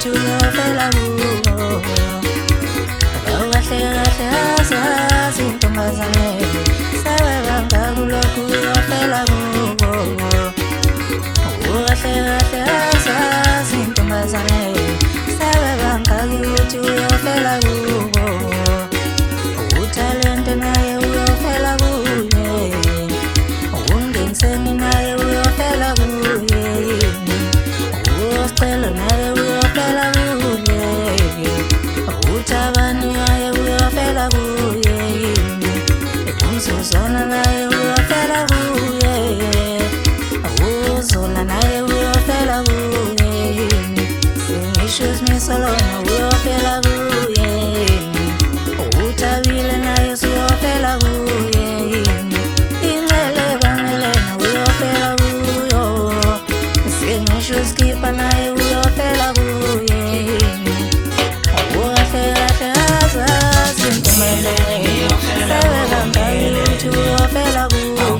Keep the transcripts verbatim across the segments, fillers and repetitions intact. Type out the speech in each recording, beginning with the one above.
ukuthi uyofela kuwo. Awukahle kahle azazi intombazane, sebebanga kulokhu uyofela kuwo. Awukahle kahle azazi intombazane, sebebanga ukuthi uyofela kuwo. Utalente naye uyofela kuye, ungeniseni naye uyofela kuye, uSicelo naye uyofela kuye, uThabani naye uyofela kuye, uMzuzwana naye uyofela kuye, uZola naye uyofela kuye, singisho uSmisolona uyofela kuye, uThabile naye uyofela kuye, Ingcele kaNgelena uyofela kuyo, singisho uSkhipha naye uyofela kuye. Awukahle kahle azazi intombazane, sebebanga ukuthi uyofela kuwo.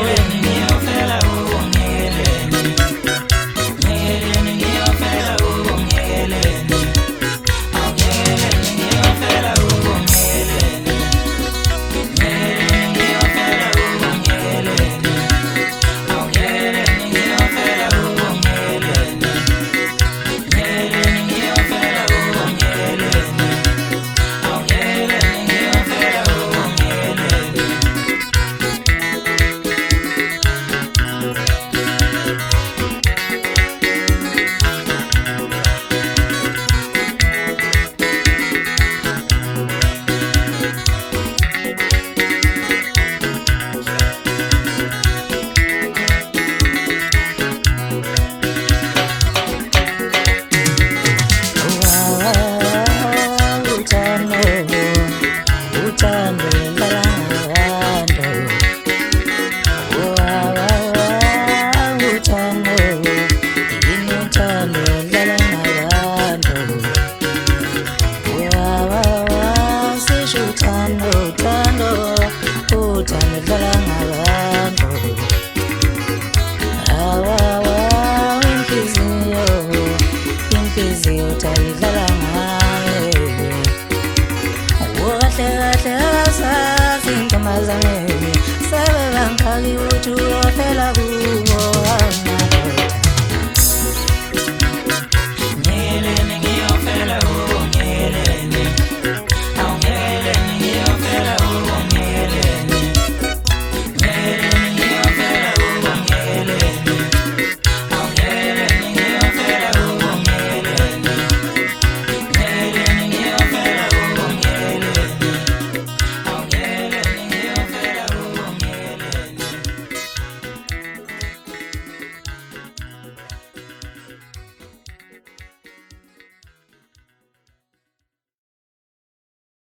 Awukahle kahle azazi intombazane, sebebanga ukuthi uyofela kuwo.